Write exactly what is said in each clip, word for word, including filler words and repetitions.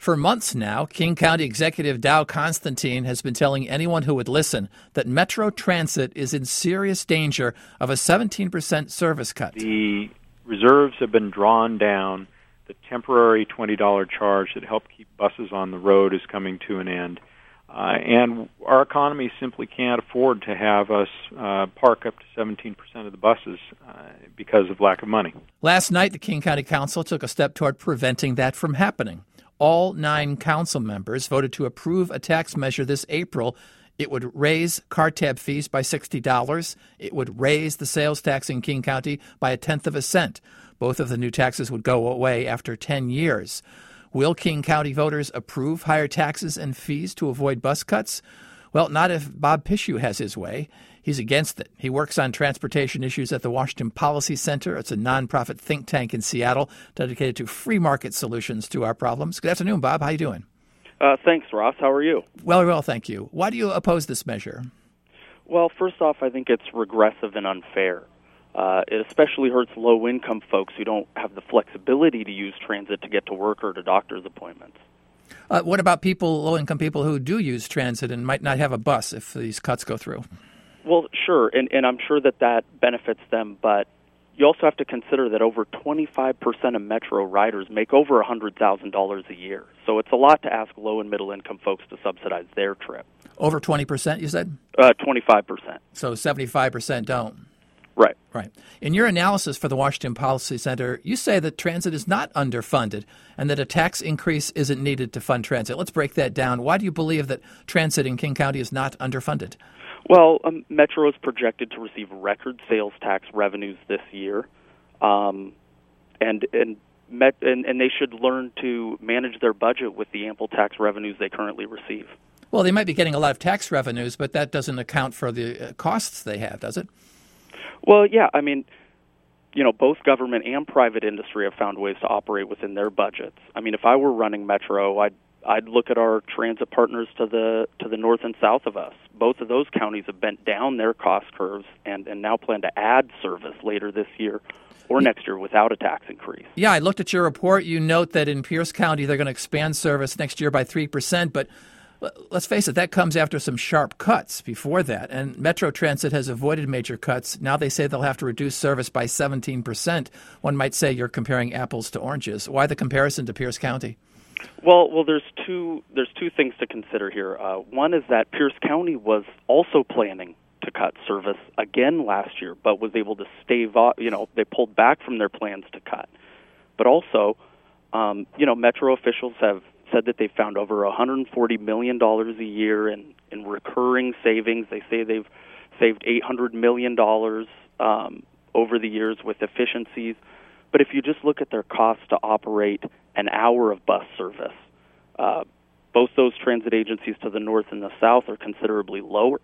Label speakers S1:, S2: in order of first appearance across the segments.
S1: For months now, King County Executive Dow Constantine has been telling anyone who would listen that Metro Transit is in serious danger of a seventeen percent service cut.
S2: The reserves have been drawn down. The temporary twenty dollars charge that helped keep buses on the road is coming to an end. Uh, and our economy simply can't afford to have us uh, park up to seventeen percent of the buses uh, because of lack of money.
S1: Last night, the King County Council took a step toward preventing that from happening. All nine council members voted to approve a tax measure this April. It would raise car tab fees by sixty dollars. It would raise the sales tax in King County by a tenth of a cent. Both of the new taxes would go away after ten years. Will King County voters approve higher taxes and fees to avoid bus cuts? Well, not if Bob Pishew has his way. He's against it. He works on transportation issues at the Washington Policy Center. It's a nonprofit think tank in Seattle dedicated to free market solutions to our problems. Good afternoon, Bob. How are you doing?
S3: Uh, thanks, Ross. How are you?
S1: Well, well, thank you. Why do you oppose this measure?
S3: Well, first off, I think it's regressive and unfair. Uh, it especially hurts low-income folks who don't have the flexibility to use transit to get to work or to doctor's appointments.
S1: Uh, what about people, low-income people who do use transit and might not have a bus if these cuts go through?
S3: Well, sure, and, and I'm sure that that benefits them, but you also have to consider that over twenty-five percent of Metro riders make over one hundred thousand dollars a year. So it's a lot to ask low- and middle-income folks to subsidize their trip.
S1: Over twenty percent, you said?
S3: Uh, twenty-five percent.
S1: So seventy-five percent don't.
S3: Right.
S1: Right. In your analysis for the Washington Policy Center, you say that transit is not underfunded and that a tax increase isn't needed to fund transit. Let's break that down. Why do you believe that transit in King County is not underfunded?
S3: Well, um, Metro is projected to receive record sales tax revenues this year, um, and and, Met, and and they should learn to manage their budget with the ample tax revenues they currently receive.
S1: Well, they might be getting a lot of tax revenues, but that doesn't account for the costs they have, does it?
S3: Well, yeah, I mean, you know, both government and private industry have found ways to operate within their budgets. I mean, if I were running Metro, I'd I'd look at our transit partners to the to the north and south of us. Both of those counties have bent down their cost curves and, and now plan to add service later this year or next year without a tax increase.
S1: Yeah, I looked at your report. You note that in Pierce County they're going to expand service next year by three percent, but let's face it, that comes after some sharp cuts before that. And Metro Transit has avoided major cuts. Now they say they'll have to reduce service by seventeen percent. One might say you're comparing apples to oranges. Why the comparison to Pierce County?
S3: Well, well, there's two there's two things to consider here. Uh, one is that Pierce County was also planning to cut service again last year, but was able to stave off. You know, they pulled back from their plans to cut. But also, um, you know, Metro officials have said that they found over one hundred forty million dollars a year in, in recurring savings. They say they've saved eight hundred million dollars um, over the years with efficiencies. But if you just look at their costs to operate an hour of bus service, uh, both those transit agencies to the north and the south are considerably lower.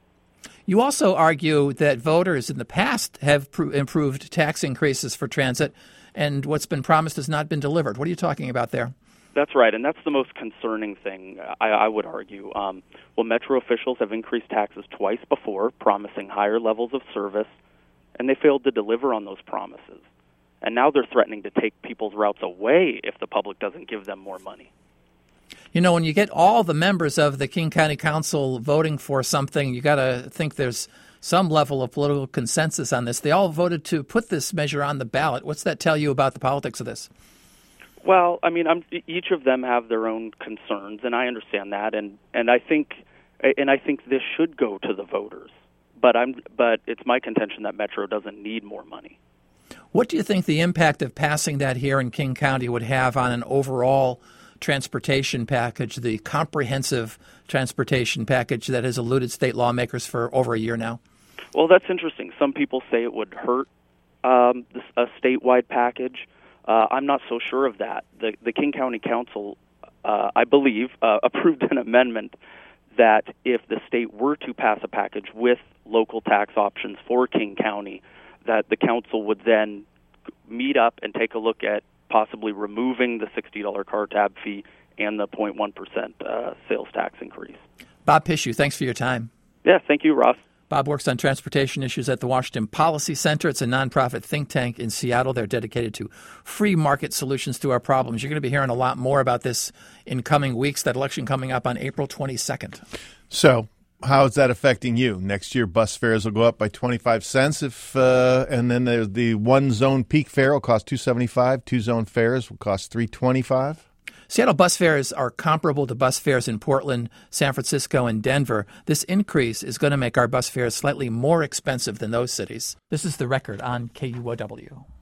S1: You also argue that voters in the past have pr- improved tax increases for transit, and what's been promised has not been delivered. What are you talking about there?
S3: That's right, and that's the most concerning thing, I, I would argue. Um, well, Metro officials have increased taxes twice before, promising higher levels of service, and they failed to deliver on those promises. And now they're threatening to take people's routes away if the public doesn't give them more money.
S1: You know, when you get all the members of the King County Council voting for something, you got to think there's some level of political consensus on this. They all voted to put this measure on the ballot. What's that tell you about the politics of this?
S3: Well, I mean, I'm, each of them have their own concerns, and I understand that, and, and I think and I think this should go to the voters. But I'm but it's my contention that Metro doesn't need more money.
S1: What do you think the impact of passing that here in King County would have on an overall transportation package, the comprehensive transportation package that has eluded state lawmakers for over a year now?
S3: Well, that's interesting. Some people say it would hurt um, a statewide package. Uh, I'm not so sure of that. The, the King County Council, uh, I believe, uh, approved an amendment that if the state were to pass a package with local tax options for King County, that the council would then meet up and take a look at possibly removing the sixty dollars car tab fee and the zero point one percent uh, sales tax increase.
S1: Bob Pishew, thanks for your time.
S3: Yeah, thank you, Ross.
S1: Bob works on transportation issues at the Washington Policy Center. It's a nonprofit think tank in Seattle. They're dedicated to free market solutions to our problems. You're going to be hearing a lot more about this in coming weeks, that election coming up on April twenty-second.
S4: So how is that affecting you? Next year, bus fares will go up by twenty-five cents, if, uh, and then there's the one-zone peak fare will cost two dollars and seventy-five cents. Two-zone fares will cost three dollars and twenty-five cents.
S1: Seattle bus fares are comparable to bus fares in Portland, San Francisco, and Denver. This increase is going to make our bus fares slightly more expensive than those cities. This is The Record on K U O W.